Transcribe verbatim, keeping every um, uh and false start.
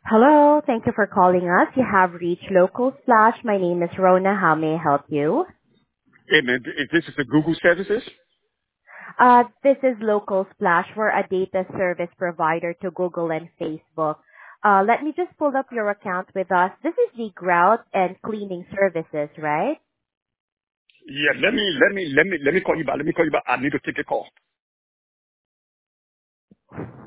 Hello. Thank you for calling us. You have reached Local Splash. My name is Rona. How may I help you? Hey man, if this is the Google services? Uh, this is Local Splash. We're a data service provider to Google and Facebook. Uh, let me just pull up your account with us. This is the grout and cleaning services, right? Yeah, let me, let me, let me, let me call you back. Let me call you back. I need to take a call.